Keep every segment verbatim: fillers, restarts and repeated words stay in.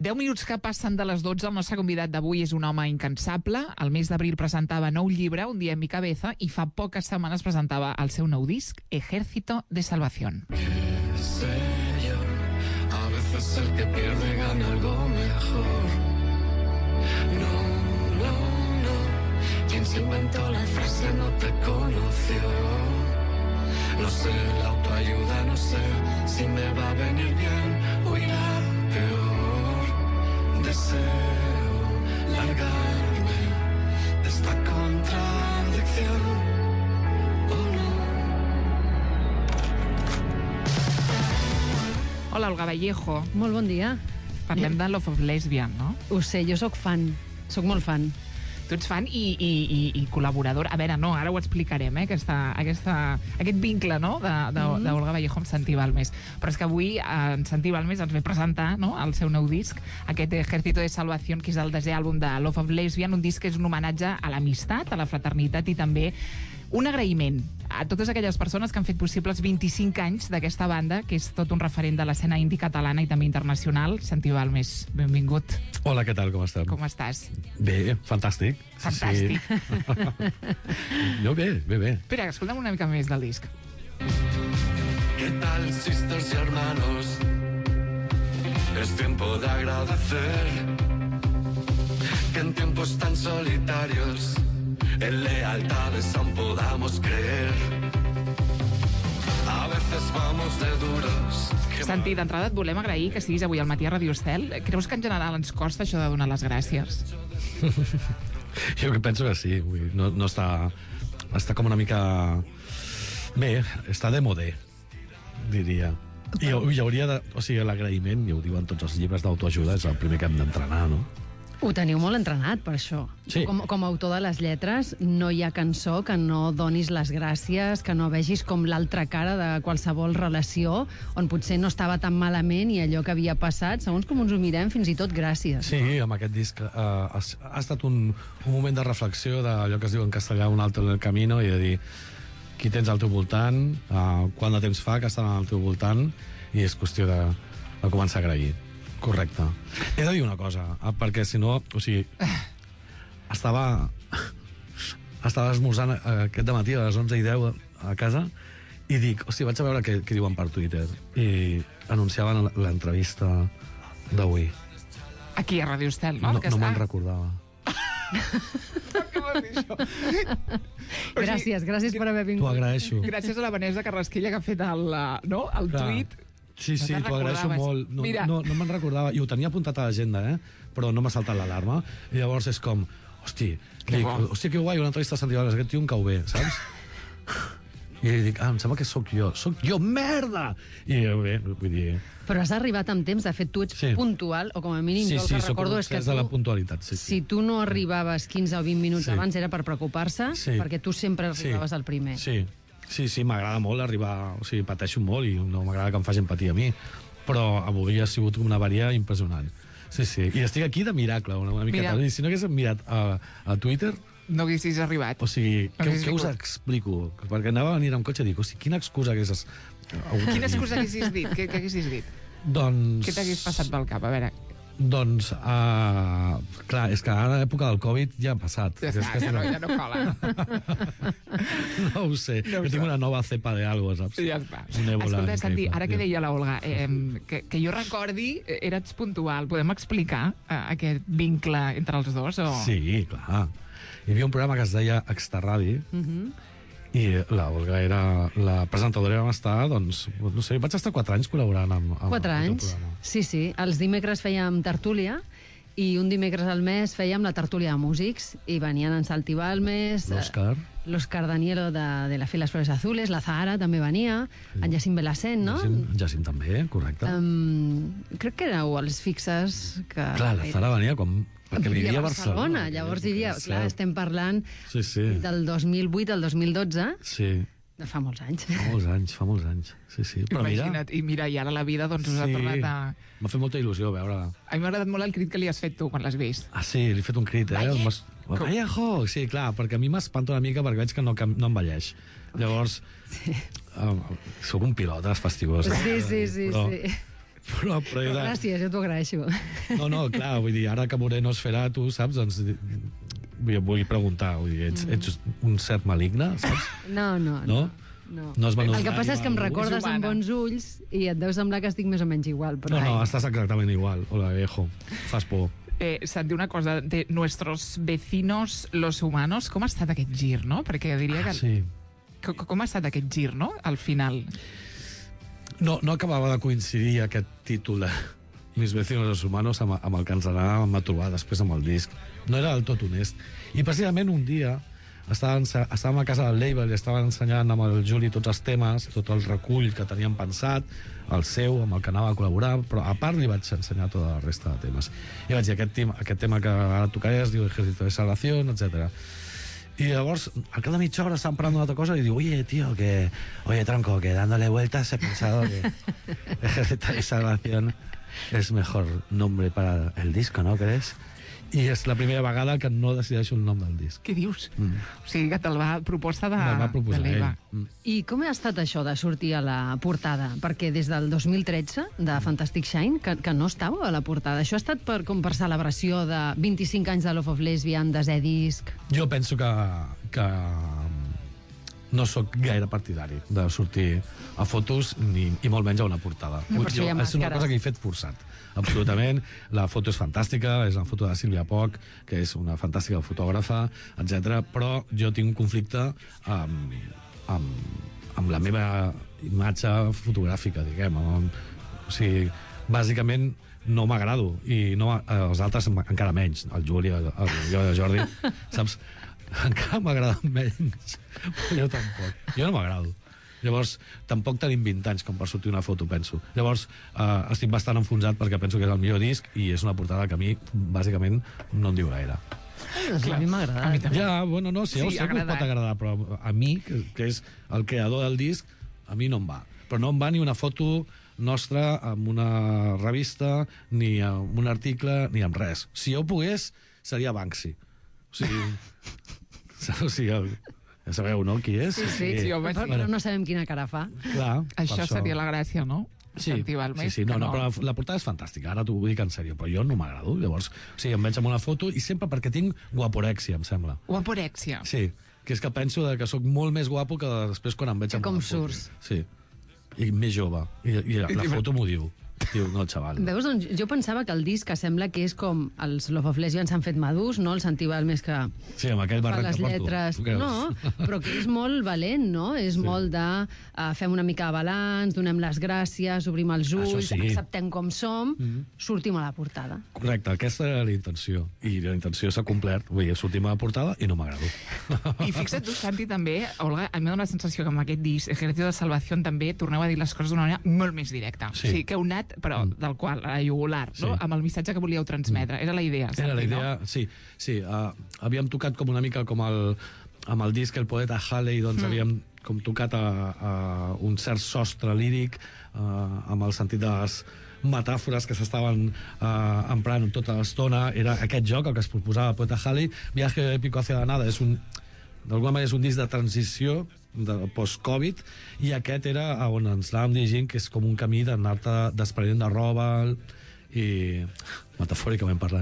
deu minuts que passen de les dotze, el nostre convidat d'avui és un home incansable. El mes d'abril presentava nou llibre, Un día en mi cabeza, i fa poques setmanes presentava el seu nou disc, Ejército de Salvación. ¿Qué sé yo? A veces el que pierde gana algo mejor. No, no, no. Quien se inventó la frase no te conoció. No sé, la autoayuda, no sé si me va a venir bien o irá peor. Deseo largarme de esta contradicción. Oh, no. Hola, Olga Vallejo. Molt bon dia. Parlem de Love of Lesbian, no? Ho sé, jo sóc fan, sóc molt fan. Tu ets fan i, i, i, i col·laborador. A veure, no, ara ho explicarem, eh, aquesta, aquesta, aquest vincle, no?, d'Olga de, de, mm-hmm. Vallejo amb Santi Balmes. Però és que avui en Santi Balmes ens ve presentar, no?, el seu nou disc, aquest Ejército de Salvación, que és el desè àlbum de Love of Lesbian, un disc que és un homenatge a l'amistat, a la fraternitat i també un agraïment a totes aquelles persones que han fet possible els vint-i-cinc anys d'aquesta banda, que és tot un referent de l'escena indie catalana i també internacional. Santi Balmes, benvingut. Hola, què tal, com estem? Com estàs? Bé, fantàstic. Fantàstic. Sí. Jo bé, bé, bé. Espera, escolta'm una mica més del disc. ¿Qué tal, sisters y hermanos? Es tiempo de agradecer que en tiempos tan solitarios en lealtades aún podamos creer. A veces vamos de duros. Santi, d'entrada et volem agrair que siguis avui al matí a Radio Estel. Creus que en general ens costa això de donar les gràcies? Jo que penso que sí. Vull dir, no, no està... Està com una mica... Bé, està de modé, diria. I hi hauria de... O sigui, l'agraïment, i ho diuen tots els llibres d'autoajuda, és el primer que hem d'entrenar, no? Ho teniu molt entrenat, per això. Sí. Com, com a autor de les lletres, no hi ha cançó que no donis les gràcies, que no vegis com l'altra cara de qualsevol relació, on potser no estava tan malament i allò que havia passat, segons com ens ho mirem, fins i tot gràcies. Sí, amb aquest disc uh, ha, ha estat un, un moment de reflexió d'allò que es diu en castellà un alto en el camino, i de dir qui tens al teu voltant, uh, quant de temps fa que estan al teu voltant, i és qüestió de, de començar a agrair. Correcte. He de dir una cosa, perquè si no, o sigui, estava estava esmorzant aquest dematí a les onze i deu a casa i dic, hòstia, vaig a veure què, què diuen per Twitter, i anunciaven l'entrevista d'avui. Aquí a Radio Estel, no? No, que no està... me'n recordava. Què vols dir això? Gràcies, gràcies per haver T'ho vingut. agraeixo. Gràcies a la Vanessa Carrasquilla que ha fet el, no, el Clar. tuit. Sí, No sí, te'n t'ho agraeixo recordaves. molt. No, Mira. no, no me'n recordava. I ho tenia apuntat a l'agenda, eh? Però no m'ha saltat l'alarma. I llavors és com, hosti, Que dic, bo. hòstia, que guai, una entrevista a Santi Balmes, aquest tio em cau bé, saps? I dic, ah, em sembla que sóc jo. Sóc jo, merda! I bé, vull dir... Però has arribat amb temps, de fet tu ets Sí. puntual, o com a mínim Sí, jo el sí, que sóc recordo un és que obsès de la tu, puntualitat, sí, sí. si tu no arribaves quinze o vint minuts Sí. abans era per preocupar-se, Sí. perquè tu sempre Sí. arribaves al primer. Sí, sí, sí, m'agrada molt arribar... O sigui, pateixo molt i no m'agrada que em facin patir a mi. Però avui ha sigut una avaria impressionant. Sí, sí. I estic aquí de miracle, una, una miqueta. Mira. I si no hagués mirat a, a Twitter... No haguessis arribat. O sigui, No què, haguessis què us vingut. explico? Perquè anava a venir amb cotxe i dic, hosti, quina excusa haguessis... Quina excusa haguessis dit? Què, què haguessis dit? Doncs... Què t'hagués passat pel cap? A veure, Doncs, uh, clar, és que ara a l'època del Covid ja ha passat. ja És està, que ja no, ja no cola. No ho sé, No ho que tinc sé. una nova cepa de algo, saps? Ja està. Un èbola Escolta, Santi, increïble. ara que Ja. deia la Olga, eh, que, que jo recordi, eh, eres puntual. Podem explicar eh, aquest vincle entre els dos? O... Sí, clar. Hi havia un programa que es deia Extraradi, Mhm. i la Olga era la presentadora i vam estar, doncs, no sé, vaig estar quatre anys col·laborant amb, amb Quatre el teu anys? programa. Sí, sí. Els dimecres fèiem tertúlia i un dimecres al mes fèiem la tertúlia de músics i venien en Santi Balmes, L'Òscar. eh, l'Òscar Danielo de, de la Fe les Flores Azules, la Zahara també venia, Sí. en Jacint Belacent, no? Jacint, Jacint també, correcte. Um, crec que éreu els fixes que... Clar, la Zara venia com... Perquè vivia a Barcelona. Llavors vivia... Sí. Clar, estem parlant Sí, sí. del dos mil vuit al dos mil dotze, Sí, de fa molts anys. fa molts anys, fa molts anys. Sí, sí. Però mira, Imagina't, i mira, i ara la vida doncs, us ha tornat a... m'ha fet molta il·lusió veure-la. A mi m'ha agradat molt el crit que li has fet tu quan l'has vist. Ah, sí, li he fet un crit, eh? Valle- M'has- Vallejo! Sí, clar, perquè a mi m'espanta una mica perquè veig que no, cam- no envelleix. Llavors, Sí, uh, sóc un pilot, és fastigós. sí, sí, sí. Però, sí. Però, però, Però de... gràcies, jo t'ho agraeixo. No, no, clar, vull dir, ara que Moreno es farà, tu saps, doncs vull, vull preguntar, vull dir, ets, ets un cert maligne, saps? No, no, No? no. No has venut El que passa és que em l'ànima a algú? recordes És amb humana. bons ulls i et deu semblar que estic més o menys igual. Però... No, no, estàs exactament igual. Hola, viejo. Fas por. Eh, Santi, una cosa, de nuestros vecinos, los humanos, com ha estat aquest gir, no? Perquè diria que... Ah, sí. Com, com ha estat aquest gir, no?, al final. No, no acabava de coincidir aquest títol de Mis vecinos los humanos amb, amb el que ens anàvem a trobar després amb el disc. No era del tot honest. I precisament un dia estàvem, estàvem a casa del label i estaven ensenyant amb el Juli tots els temes, tot el recull que teníem pensat, el seu, amb el que anava a col·laborar, però a part li vaig ensenyar tota la resta de temes. I vaig dir, aquest tema, aquest tema que ara tocaré es diu Ejército de Salvación, etcètera. Y llavors, al cap de mitja hora estaban parando de otra cosa y digo, oye, tío, que... Oye, tronco, que dándole vueltas he pensado que Ejército de Salvación es mejor nombre para el disco, ¿no crees? I és la primera vegada que no decideixo el nom del disc. Què dius? Mm. O sigui, que te'l va proposta de, Me'l va proposar de l'Eva. ell. Mm. I com ha estat això de sortir a la portada? Perquè des del dos mil tretze, de Fantastic Shine, que, que no estàveu a la portada. Això ha estat per, com per celebració de vint-i-cinc anys de Love of Lesbian, de Z-Disc... Jo penso que, que no sóc gaire partidari de sortir a fotos ni, i molt menys a una portada. No, per això hi ha és una màscares. cosa que he fet forçat. Absolutament. La foto és fantàstica, és la foto de Sílvia Poch, que és una fantàstica fotògrafa, etcètera. Però jo tinc un conflicte amb, amb, amb la meva imatge fotogràfica, diguem. Amb, o sigui, bàsicament no m'agrado, i no, els altres encara menys, el Juli, el, el, jo i el Jordi, saps? Encara m'agrada menys, però jo tampoc. Jo no m'agrado. Llavors, tampoc tenim vint anys com per sortir una foto, penso. Llavors, eh, estic bastant enfonsat perquè penso que és el millor disc i és una portada que a mi, bàsicament, no em diu gaire. Doncs a mi m'ha A mi agradat. també. Ja, bueno, no, si Sí, sí, a us pot agradar, però a mi, que, que és el creador del disc, a mi no em va. Però no em va ni una foto nostra amb una revista, ni amb un article, ni amb res. Si jo pogués, seria Banksy. O sigui... o sigui, el, ja sabeu, no?, qui és? Sí, sí, sí, home, però, sí. però no sabem quina cara fa. Clar, Això, per seria la gràcia, no? Sí, Santi Balmes, sí, sí, no, que no, però la, la portada és fantàstica, ara t'ho dic en sèrio, però jo no m'agrado, llavors, o sigui, em veig amb una foto i sempre perquè tinc guaporèxia, em sembla. Guaporèxia. Sí, que és que penso de que sóc molt més guapo que després quan em veig Que amb com una foto. surts. Sí, i més jove, i, i la, la foto m'ho diu. Diu, no, xaval. Veus, doncs jo pensava que el disc que sembla que és com els Love of Lesbian s'han fet madurs, no? El Santi Balmes que Sí, amb aquell fa barret les que porto. lletres... Tu creus? No, però que és molt valent, no? És Sí. molt de uh, fem una mica de balanç, donem les gràcies, obrim els Això ulls, sí. acceptem com som, Mhm. sortim a la portada. Correcte, aquesta era la intenció. I la intenció s'ha complert. Vull dir, sortim a la portada i no m'agrado. I fixa't tu, Santi, també, Olga, a mi em dóna la sensació que amb aquest disc, Ejército de Salvación, també torneu a dir les coses d'una manera molt més directa. Sí. O sigui, que heu anat, però Mm. del qual, a la jugular, no? Sí. amb el missatge que volíeu transmetre. Era la idea, Santi, Era la idea, no? sí. sí uh, havíem tocat com una mica com el, amb el disc El poeta Halley, doncs mm. havíem com tocat a, a un cert sostre líric uh, amb el sentit de les metàfores que s'estaven uh, emprant tota l'estona. Era aquest joc, el que es proposava el poeta Halley. Viaje épico hacia la nada és un, d'alguna manera és un disc de transició de post-Covid, i aquest era on ens anàvem dirigint, que és com un camí d'anar-te desprenent de roba i, metafòricament parlant,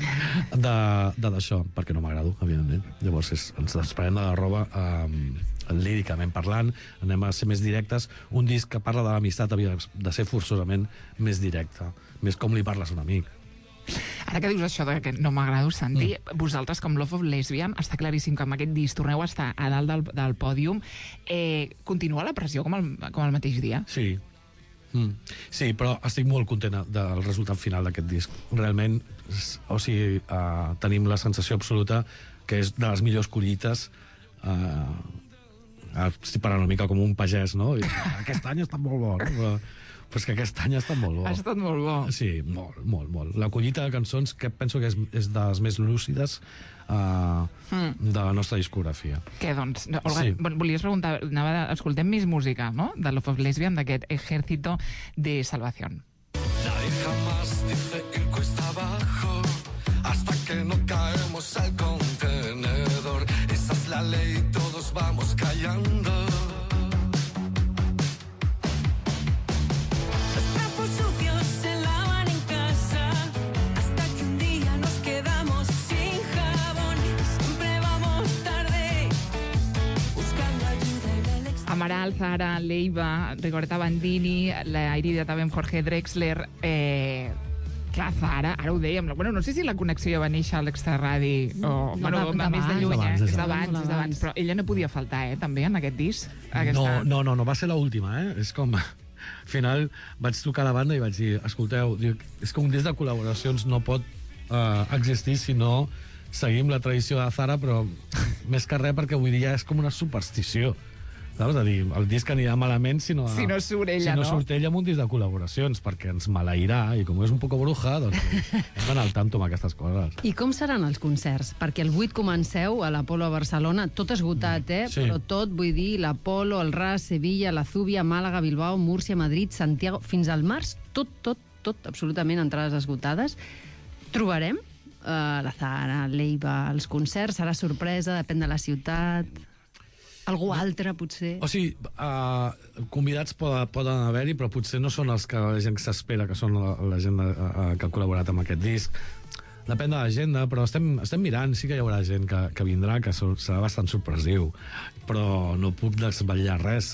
de d'això, perquè no m'agrado, evidentment. Llavors és, ens desprenem de la roba um, líricament parlant, anem a ser més directes. Un disc que parla de l'amistat havia de ser forçosament més directe, més com li parles a un amic. Ara que dius això de que no m'agrado, Santi, mm. vosaltres, com Love of Lesbian, està claríssim que amb aquest disc torneu a estar a dalt del, del pòdium. Eh, continua la pressió com el, com el mateix dia? Sí. Mm. Sí, però estic molt content del resultat final d'aquest disc. Realment, o sigui, uh, tenim la sensació absoluta que és de les millors collites. Uh, estic parlant una mica com un pagès, no? I, aquest any ha estat molt bo, no? Però, però és que aquest any ha estat molt bo. Ha estat molt bo. Sí, molt, molt, molt. La collita de cançons que penso que és, és de les més lúcides uh, mm. de la nostra discografia. Què, doncs? Olga, Sí. sí. Volies preguntar, anava de, escoltem més música, no?, de Love of Lesbian, d'aquest Ejército de Salvación. Nadie jamás dice ir cuesta abajo hasta que no caemos al contenedor. Esa es la ley, todos vamos callando. Los trapos sucios Nadal, Zahara, Leiva, Rigoberta Bandini, la Irida també amb Jorge Drexler... Eh, clar, Zahara, ara ho dèiem, bueno, no sé si la connexió va néixer a l'Extraradi o, No, bueno, de- més de lluny, eh? d'abans, És és d'abans, és d'abans, però ella no podia faltar, eh, també, en aquest disc. Aquesta... No, no, no, no, va ser l'última, eh? És com... Al final vaig trucar a la banda i vaig dir, escolteu, dic, és que un disc de col·laboracions no pot uh, existir si no seguim la tradició de Zara, però més que res perquè avui dia és com una superstició. Saps? A dir, el disc anirà malament si no, Si no surt ella, si no? no? surt ella amb un disc de col·laboracions, perquè ens maleirà, i com és un poco bruja, doncs hem d'anar al tanto amb aquestes coses. I com seran els concerts? Perquè el vuit comenceu a l'Apolo a Barcelona, tot esgotat, eh? Sí. Però tot, vull dir, l'Apolo, el Ras, Sevilla, la Zúbia, Màlaga, Bilbao, Múrcia, Madrid, Santiago... Fins al març, tot, tot, tot, absolutament entrades esgotades. Trobarem uh, la Zahara, l'Eiva, els concerts, serà sorpresa, depèn de la ciutat... Algú altre, potser? O sigui, uh, convidats poden, poden haver-hi, però potser no són els que la gent que s'espera, que són la, la gent uh, uh, que ha col·laborat amb aquest disc. Depèn de l'agenda, però estem, estem mirant, sí que hi haurà gent que, que vindrà, que serà bastant sorpresiu, però no puc desvetllar res.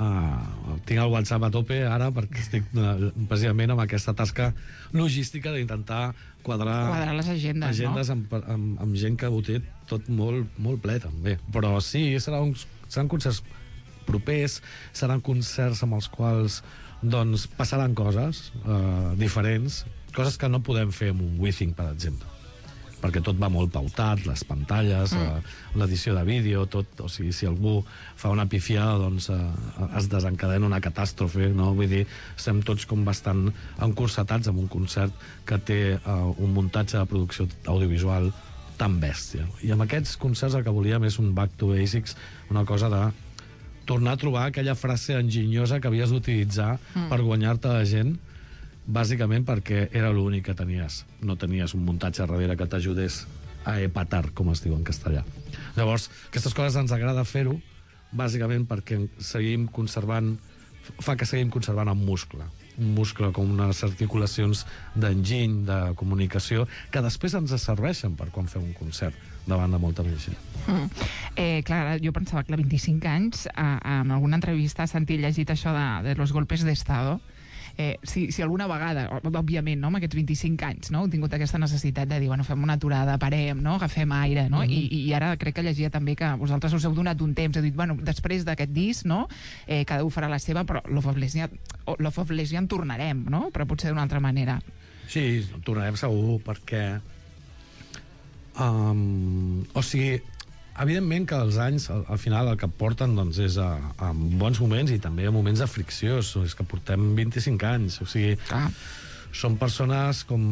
Uh, tinc el WhatsApp a tope ara perquè estic uh, precisament amb aquesta tasca logística d'intentar quadrar, Quadrar les agendes, agendes no? amb, amb, amb gent que ho té tot molt, molt ple, també. Però sí, serà uns, seran concerts propers, seran concerts amb els quals doncs, passaran coses uh, diferents, coses que no podem fer amb un Withing, per exemple, perquè tot va molt pautat, les pantalles, mm. uh, l'edició de vídeo, tot, o sigui, si algú fa una pifiada, doncs uh, es desencadena una catàstrofe, no? Vull dir, estem tots com bastant encursetats amb un concert que té uh, un muntatge de producció audiovisual tan bèstia. I amb aquests concerts el que volíem és un back to basics, una cosa de tornar a trobar aquella frase enginyosa que havies d'utilitzar mm. per guanyar-te la gent, bàsicament perquè era l'únic que tenies. No tenies un muntatge darrere que t'ajudés a epatar, com es diu en castellà. Llavors, aquestes coses ens agrada fer-ho, bàsicament perquè seguim conservant, fa que seguim conservant un muscle. Un muscle com unes articulacions d'enginy, de comunicació, que després ens serveixen per quan fem un concert davant de molta més gent. Mm. Eh, clar, jo pensava que a vint-i-cinc anys, a, a, en alguna entrevista, sentit llegit això de, de los golpes d'estado. Eh, si, si alguna vegada, òbviament, no, amb aquests vint-i-cinc anys, no, heu tingut aquesta necessitat de dir, bueno, fem una aturada, parem, no, agafem aire, no? Mm-hmm. I, I ara crec que llegia també que vosaltres us heu donat un temps, heu dit, bueno, després d'aquest disc, no, eh, cada un farà la seva, però Love of Lesbian, Love of Lesbian tornarem, no? Però potser d'una altra manera. Sí, tornarem segur, perquè... Um, o sigui, evidentment que els anys, al, al final, el que porten doncs, és a, a bons moments i també a moments de fricció. És que portem vint-i-cinc anys. O sigui, Ah. són persones com...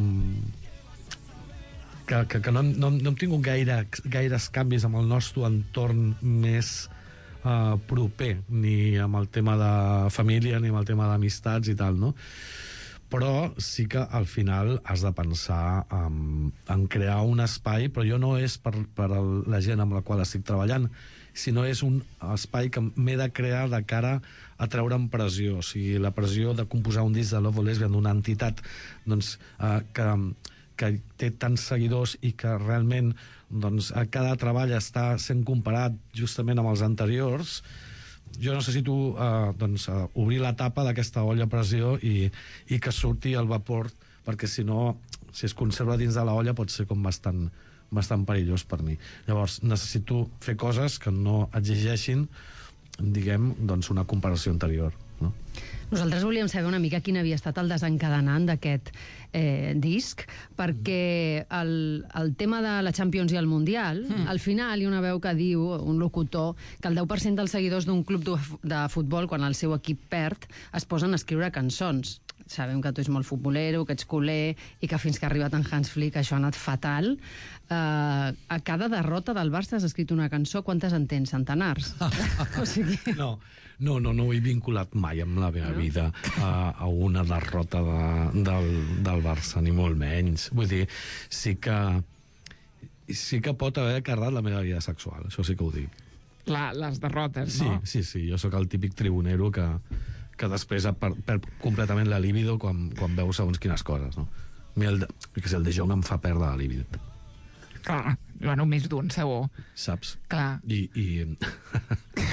que, que, que no, no, no hem tingut gaire, gaires canvis amb el nostre entorn més uh, proper, ni amb el tema de família, ni amb el tema d'amistats i tal, no? Però sí que al final has de pensar en, en crear un espai, però jo no és per, per la gent amb la qual estic treballant, sinó és un espai que m'he de crear de cara a treure'm pressió. O sigui, la pressió de composar un disc de Love of Lesbian d'una entitat doncs, eh, que, que té tants seguidors i que realment doncs, a cada treball està sent comparat justament amb els anteriors. Jo necessito eh, doncs, uh, obrir la tapa d'aquesta olla a pressió i, i que surti el vapor, perquè si no, si es conserva dins de la olla pot ser com bastant, bastant perillós per mi. Llavors necessito fer coses que no exigeixin, diguem, doncs una comparació anterior, no? Nosaltres volíem saber una mica quin havia estat el desencadenant d'aquest eh, disc, perquè el, el tema de la Champions i el Mundial, mm. al final hi ha una veu que diu, un locutor, que el deu per cent dels seguidors d'un club de, de futbol, quan el seu equip perd, es posen a escriure cançons. Sabem que tu ets molt futbolero, que ets culer, i que fins que ha arribat en Hans Flick això ha anat fatal. Uh, a cada derrota del Barça has escrit una cançó, quantes en tens? Centenars? O sigui... No, no, no, no ho he vinculat mai amb la meva no? vida a, a una derrota de, del, del Barça, ni molt menys. Vull dir, sí que, sí que pot haver cardat la meva vida sexual, això sí que ho dic. La, les derrotes, sí, no? Sí, sí, jo sóc el típic tribunero que, que després perd, perd completament la libido quan, quan veu segons quines coses, no? A mi el de, que el de Jong em fa perdre la libido. Clar, bueno, més d'un, segur. Saps? Clar. I, i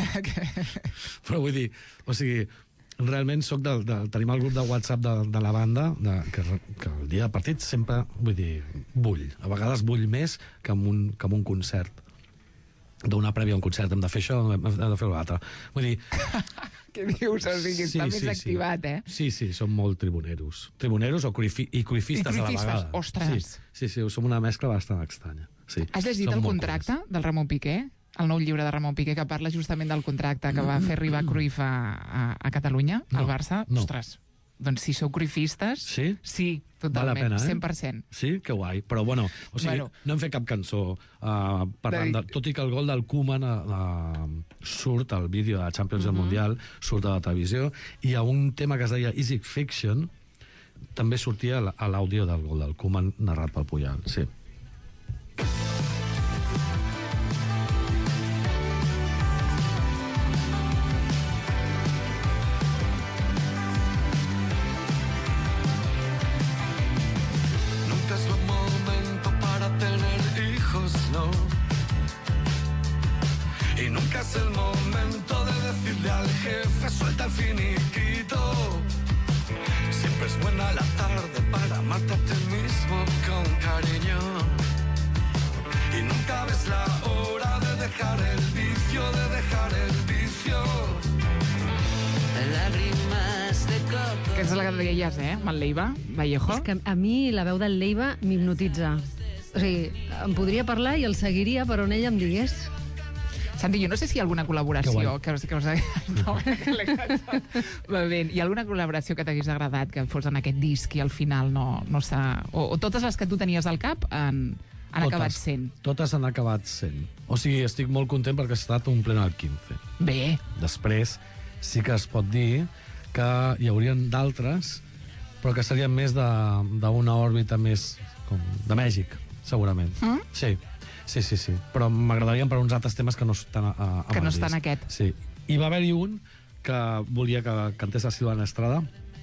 Però vull dir, o sigui, realment soc de, de, tenim el grup de WhatsApp de, de la banda, de, que, que el dia del partit sempre, vull dir, bull. A vegades bull més que en un, que en un concert. D'una prèvia a un concert, hem de fer això, hem de fer l'altre. Vull dir... Què dius? O sigui, Sí, està sí, més sí. activat, eh? Sí, sí, som molt tribuneros. Tribuneros o cruifi, i cruifistes I a la cruifistes, vegada. ostres. Sí, sí, sí, som una mescla bastant estranya. Sí. Has llegit Som el molt contracte curiós. del Ramon Piqué? El nou llibre de Ramon Piqué que parla justament del contracte que va fer arribar Cruyff a, a, a Catalunya, No, al Barça? no. Ostres, doncs si sou cruifistes... Sí? Sí, Val la totalment, pena, eh? cent per cent. Sí? Que guai. Però, bueno, o sigui, Bueno. no hem fet cap cançó uh, parlant de... De- Tot i que el gol del Koeman uh, surt al vídeo de la Champions del Mhm. Mundial, surt a la televisió, i hi ha un tema que es deia Easy Fiction, també sortia a l'àudio del gol del Koeman narrat pel Puyal, sí. Nunca es buen momento para tener hijos, no. Y nunca es el momento de decirle al jefe, suelta el finiquito. Siempre es buena la tarde para amarte a ti mismo con cariño. Y nunca ves la hora de dejar el vicio, de dejar el vicio. Lágrimas de coco. Aquesta és la que deies, eh, amb el Leiva, Vallejo? És que a mi la veu del Leiva m'hipnotitza. O sigui, em podria parlar i el seguiria per on ella em digués. Santi, jo no sé si hi ha alguna Que col·laboració guai. que, us, que us... No, que l'he cansat. Va bé. Hi ha alguna col·laboració que t'hagués agradat que fos en aquest disc i al final no, no s'ha... O, o totes les que tu tenies al cap han, han Totes. acabat sent? Totes han acabat sent. O sigui, estic molt content perquè ha estat un pleno al quinze. Bé. Després sí que es pot dir que hi haurien d'altres, però que serien més de- d'una òrbita més com de Mèxic, segurament. Mm? Sí, sí, sí, sí. Però m'agradarien per uns altres temes que no estan a, a, amb Que no el estan disc. aquest. Sí. I va haver-hi un que volia que cantés a Silvana Estrada,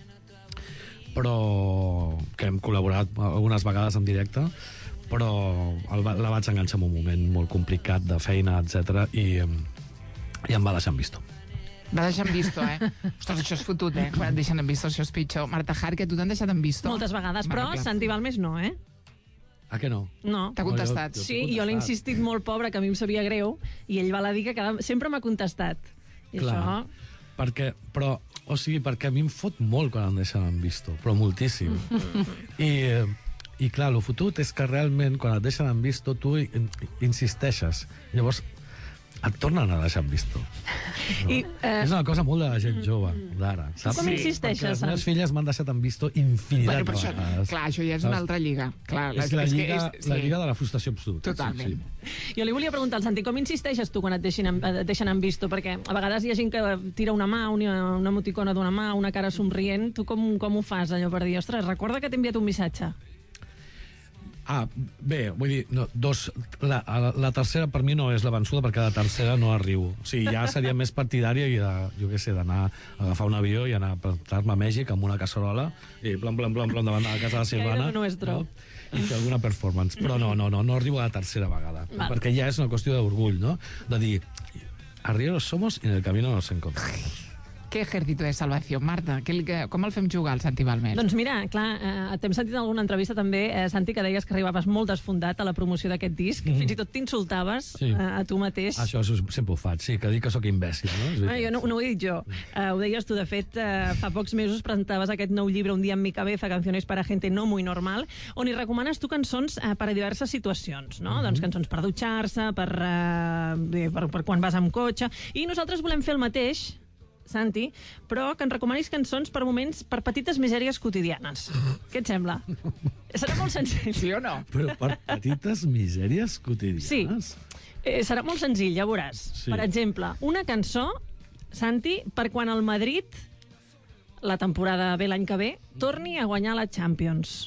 però que hem col·laborat algunes vegades en directe, però el, va- la vaig enganxar en un moment molt complicat de feina, etcètera, i, i em va deixar en visto. Va deixar en visto, eh? Ostres, això és fotut, eh? Quan et deixen en visto, això és pitjor. Marta Harque, tu t'han deixat en visto? Moltes vegades, però Mare, clar. Santi Balmes no, eh? A què no? No. T'ha contestat. Jo- jo- Sí, t'he jo l'he contestat. insistit molt, pobre, que a mi em sabia greu, i ell va la dir que cada... sempre m'ha contestat. I Clar, això... perquè, però, o sigui, perquè a mi em fot molt quan em deixen en visto, però moltíssim. I, eh, I clar, el fotut és que realment quan et deixen en visto tu i- insisteixes. Llavors et tornen a deixar en visto. No? I, eh, És una cosa molt de la gent jove, d'ara. Saps? com insisteixes, Perquè les Sant? meves filles m'han deixat en visto infinitat Bueno, però de això, vegades. clar, això ja és una altra lliga. Clar, És la que lliga, és- la sí. lliga de la frustració absoluta. Totalment. Sí, sí. Jo li volia preguntar al Santi, com insisteixes tu quan et deixen, en, et deixen en visto? Perquè a vegades hi ha gent que tira una mà, una, una emoticona d'una mà, una cara somrient. Tu com, com ho fas, allò, per dir, ostres, recorda que t'he enviat un missatge? Ah, bé, vull dir, no, dos, la, la, la tercera per mi no és la vençuda perquè la tercera no arribo. O sigui, ja seria més partidària i de, jo què sé, d'anar a agafar un avió i anar a plantar-me a Mèxic amb una casserola i plan, plan, plan, plan davant de la casa de Silvana. Era lo nuestro. No? I fer alguna performance. Però no, no, no, no arribo a la tercera vegada. Val. Perquè ja és una qüestió d'orgull, no? De dir, arrieros somos y en el camino nos encontramos. Què ejército de salvació, Marta? Que, que, com el fem jugar al Santi Balmes? Doncs mira, clar, eh, t'hem sentit en alguna entrevista també, eh, Santi, que deies que arribaves molt desfondat a la promoció d'aquest disc, mm. fins i tot t'insultaves Sí. eh, a tu mateix. Això és, sempre ho faig, sí, que dic que sóc imbècil, no? És Ah, veritat. jo no, no ho he dit jo. Uh, ho deies tu, de fet, uh, fa pocs mesos presentaves aquest nou llibre, Un dia en mi cabeza, canciones para gente no muy normal, on hi recomanes tu cançons uh, per a diverses situacions, no? Mhm. Doncs cançons per dutxar-se, per, uh, bé, per, per quan vas amb cotxe... I nosaltres volem fer el mateix, Santi, però que ens recomanis cançons per moments, per petites misèries quotidianes. Què et sembla? Serà molt senzill. Sí o no? Però per petites misèries quotidianes? Sí. Eh, serà molt senzill, ja veuràs. Sí. Per exemple, una cançó, Santi, per quan el Madrid, la temporada ve l'any que ve, torni a guanyar la Champions.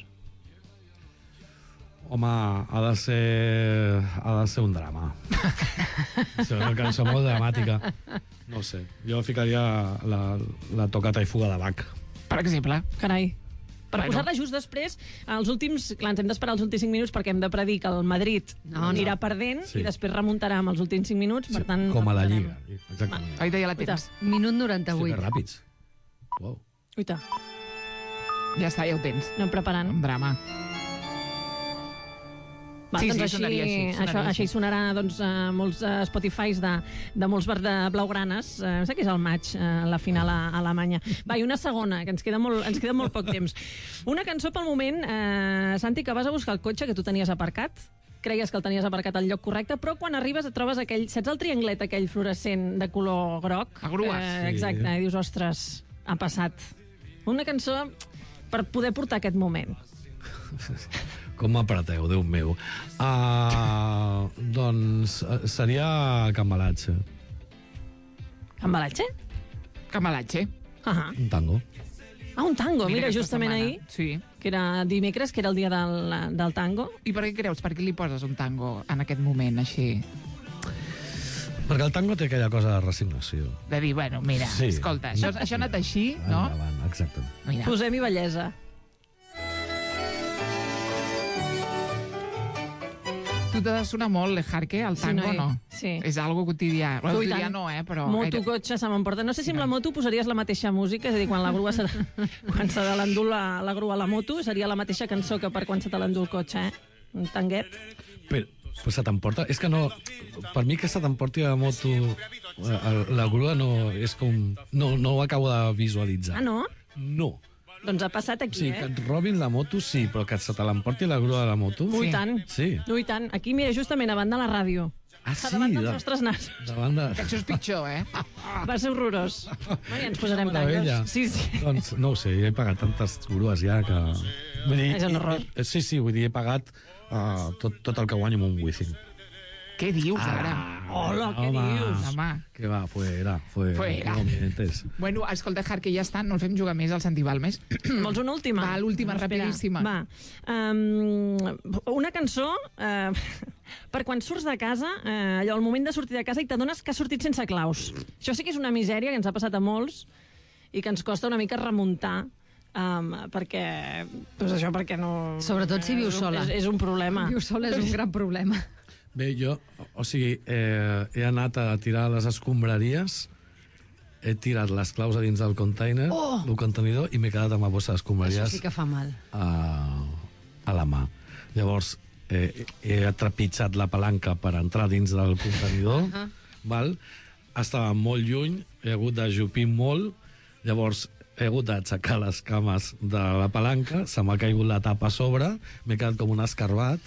Home, ha de ser, ha de ser un drama. És una cançó molt dramàtica. No sé, jo ficaria la, la tocata i fuga de Bach. Per exemple. Carai. Per Bueno. posar-la just després, els últims... Clar, ens hem d'esperar els últims cinc minuts perquè hem de predir que el Madrid No, no. anirà perdent Sí. i després remuntarà amb els últims cinc minuts, per tant... Com a la posarem- Lliga. Exactament. Oi, ja la tens. Minut Hosti, noranta-vuit. que ràpids. Wow. Uita, Ja està, ja ho tens. anem preparant. Un drama. Va, Sí, doncs sí, així, sonaria així, sonaria això, així. així sonarà doncs, a molts uh, Spotifys de, de molts bars de blaugranes. Uh, em sembla que és el maig, uh, la final a, a Alemanya. Va, i una segona, que ens queda molt, ens queda molt poc temps. Una cançó pel moment, uh, Santi, que vas a buscar el cotxe que tu tenies aparcat, creies que el tenies aparcat al lloc correcte, però quan arribes et trobes aquell... Saps el trianglet aquell fluorescent de color groc? La grua. Eh, Sí. exacte, i dius, ostres, ha passat. Una cançó per poder portar aquest moment. Com m'apreteu, Déu meu. Uh, doncs uh, seria Cambalache. Cambalatge? Camalatge. Ah, Un tango. ah, un tango, mira, aquesta justament setmana. ahir, Sí. que era dimecres, que era el dia del, del tango. I per què creus? Per què li poses un tango en aquest moment, així? Perquè el tango té aquella cosa de resignació. De dir, bueno, mira, Sí. escolta, això, això ha anat així, no? Endavant, exacte. Mira. Posem-hi bellesa. Tu t'ha de sonar molt, l'Ejarque, el Sí, tango, noi. no? Sí. És algo quotidià. Bueno, Tu i quotidià tant. no, eh, però... Moto, gaire- cotxe, se m'emporta. No sé si amb la moto posaries la mateixa música, és a dir, quan la grua se, quan se te l'endú la, la grua a la moto, seria la mateixa cançó que per quan se te l'endú el cotxe, eh? Un tanguet. Però, però se t'emporta... És que no... Per mi que se t'emporti la moto... La, la grua no... És com... No, no ho acabo de visualitzar. Ah, no? No. Doncs ha passat O aquí, sigui, que eh? et robin la moto, sí, però que se te l'emporti la grua de la moto... Ui, Sí. tant. Sí. Ui, tant. Aquí, mira, justament davant de la ràdio. Ah, sí? Davant dels de- nostres nas. Davant de... Això és pitjor, eh? Va ser horrorós. Bueno, ja ens posarem Meravella. tangos. Sí, sí. Doncs no ho sé, he pagat tantes grues ja que... Vull dir, És un horror. eh, Sí, sí, vull dir, he pagat uh, tot, tot el que guanyo amb un Wizzing. Què dius, ara? Hola, què dius? Home. Que va, fuera, fuera. Fuera. No mientes. Bueno, escolta, Jarque, ja està, no el fem jugar més al Santi Balmes. Vols una última? Va, l'última, Espera, rapidíssima. Va. Um, una cançó uh, per quan surts de casa, uh, allò, al moment de sortir de casa i t'adones que has sortit sense claus. Això sí que és una misèria que ens ha passat a molts i que ens costa una mica remuntar um, perquè, doncs això, perquè no... Sobretot si vius és un- sola. És, és un problema. Viu sola és un gran problema. Bé, jo, o sigui, eh, he anat a tirar les escombraries, he tirat les claus a dins del container, Oh! el contenidor, i m'he quedat amb la bossa Això d'escombraries sí que fa mal. a, a la mà. Llavors, eh, he trepitjat la palanca per entrar dins del contenidor, uh -huh. val? Estava molt lluny, he hagut d'ajupir molt, llavors he hagut d'aixecar les cames de la palanca, se m'ha caigut la tapa a sobre, m'he quedat com un escarbat.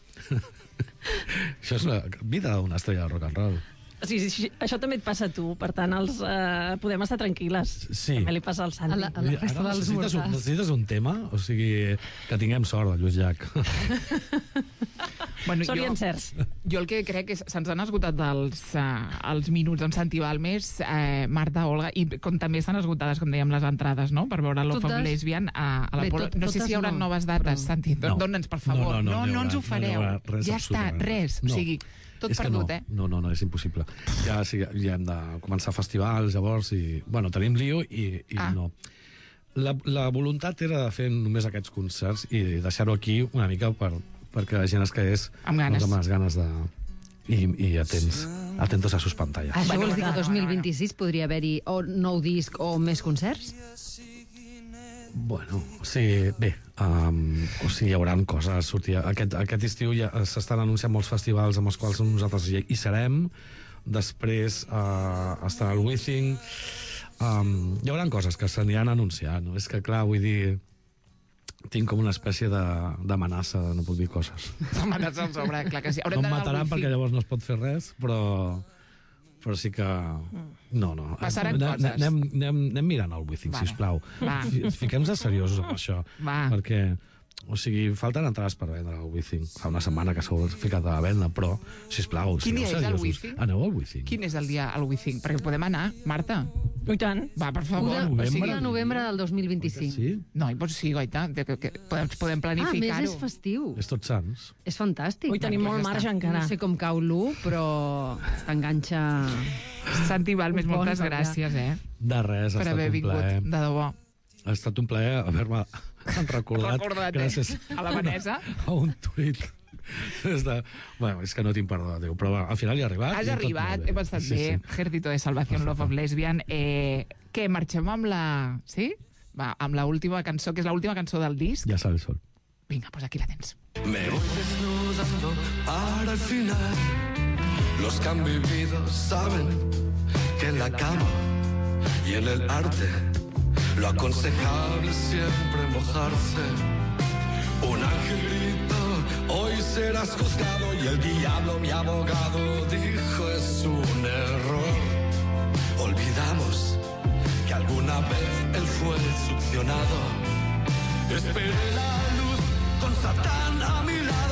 Això és la vida d'una estrella de rock and roll. Sí, sí, sí, això també et passa a tu, per tant, els, uh, podem estar tranquil·les. Sí. També li passa al Santi. A la- a la resta Ara dels necessites un, mortals. necessites un tema? O sigui, que tinguem sort, Lluís Llach. Bueno, Sort i jo, encerts. jo el que crec és se'ns han esgotat els, uh, els minuts amb Santi Balmes, eh, Marta, Olga, i com també estan esgotades, com dèiem, les entrades, no?, per veure Love of Totes? Lesbian a, a la Bé, Polo. tot- No sé totes si hi haurà no, noves dates, però- Santi. No. Dóna'ns, per favor. No, no, no, no, n'hi no ens haurà, ho fareu. no n'hi haurà res, ja està, absolutament res. no. O sigui, tot És que perdut, no, eh? No, no, no, és impossible. Ja, sí, ja hem de començar festivals, llavors, i... Bueno, tenim lío i, i Ah. no. La, la voluntat era de fer només aquests concerts i deixar-ho aquí una mica per, perquè la gent es quedés Amb ganes. doncs, amb les ganes de... I, i atents, atentos a sus pantalles. Això Bueno, vols dir que bueno, dos mil vint-i-sis podria haver-hi o nou disc o més concerts? Bueno, o sigui, bé, um, o sigui, hi haurà coses. Sortir, aquest, aquest estiu ja s'estan anunciant molts festivals amb els quals nosaltres hi, hi serem. Després uh, estarà el Wizzing. Um, hi haurà coses que s'aniran anunciant. No? És que, clar, vull dir... Tinc com una espècie de- d'amenaça de no puc dir coses. Amenaça al sobre, clar que sí. No Haurem em d'anar al mataran wifi. perquè llavors no es pot fer res, però... Però sí que... No, no. Passaran anem, coses. Anem, anem, anem mirant el Wizzing, Vale. sisplau. Va. Fi- Fiquem-nos seriosos amb això. Va. Perquè, o sigui, falten entrades per vendre el Wizzing. Fa una setmana que s'ha ficat a la venda, però, sisplau, Quin dia sigueu és el seriosos. Wizzing? Aneu al Wizzing. Quin és el dia al Wizzing? Perquè podem anar, Marta. I tant. Va, per u favor. de, novembre. O sigui, u de novembre del dos mil Que vint-i-cinc. sí? no, i doncs sí, goita, que, que, que podem, podem Ah, a més planificar-ho. és festiu. És tots sants. És fantàstic. Ui, tenim Doncs molt ja marge està. encara. No sé com cau l'u, però t'enganxa... Santi Balmes, Un bon moltes per allà. gràcies, eh, De res, ha per estat haver un vingut, plaer. de debò. Ha estat un plaer haver-me han recordat, Recordat, gràcies eh? A la Vanessa. a un tuit. És, de... bueno, és que no tinc perdó de Déu, però bueno, al final hi he arribat. Has i tot arribat, molt bé. he passat Sí, bé. sí. Ejército de Salvación, Love of Lesbian. Eh, què, marxem amb la... Sí? Va, amb l'última cançó, que és l'última cançó del disc. Ja sale el sol. Vinga, doncs aquí la tens. Me voy desnudando para el final. Los que han vivido saben que en la cama y en el arte lo aconsejable es siempre mojarse. Un angelito, hoy serás juzgado y el diablo, mi abogado, dijo es un error. Olvidamos que alguna vez él fue succionado. Esperé la luz con Satán a mi lado.